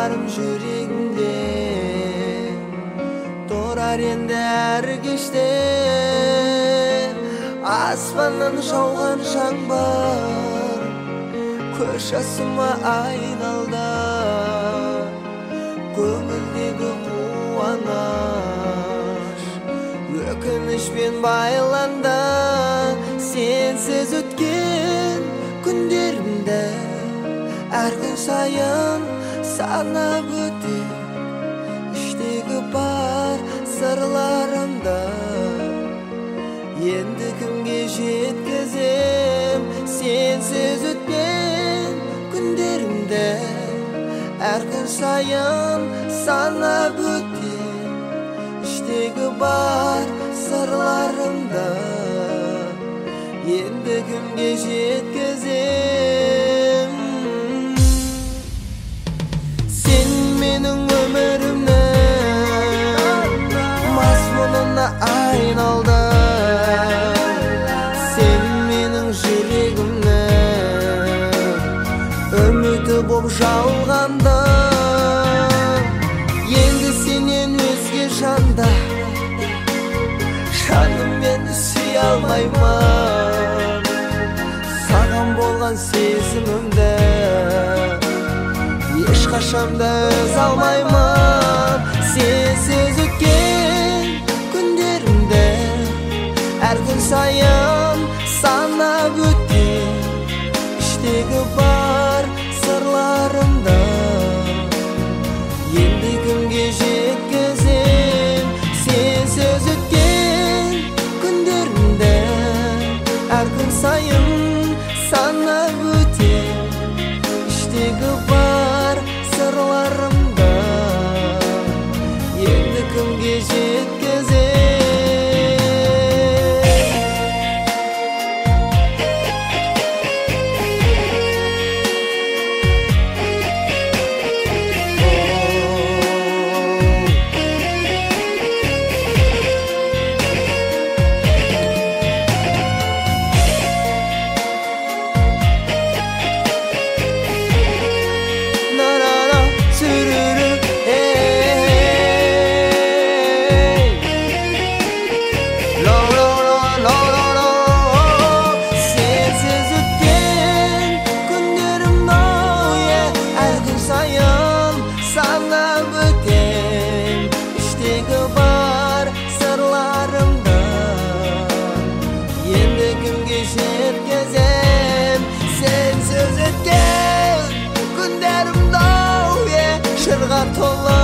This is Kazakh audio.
Arzularım yüreğimde Dorar endi her geçte Asmandan şauğan şangbar Köşasıma aynalda Көңілдегі қуаныш Өкінішпен байланды Сенсіз өткен күндерімді Әр күн сайын санап өтем Іштегі бар сырларымды Енді кімге жеткізем Сенсіз өткен күндерімді Әр күн сайын санап өтем Іштегі бар сырларымды Енді кімге жеткізем Сен менің өмірімнің мазмұнына айналды Сен менің жүрегімнің үміті боп жалғанды Енді сенен өзге жанда Жаныммен сүй алмаймын Саған болған сезімімді Ешқашанда өз алмаймын Сенсіз өткен күндерімді Әр күн сайын санап өтем Іштегі бар сырларымды Енді кімге жеткізем Сенсіз өткен күндерімді Әр күн сайын санап өтем Іштегі бар сырларымды Енді кімге жеткізем Sensiz ötken günlerimde şırğa tola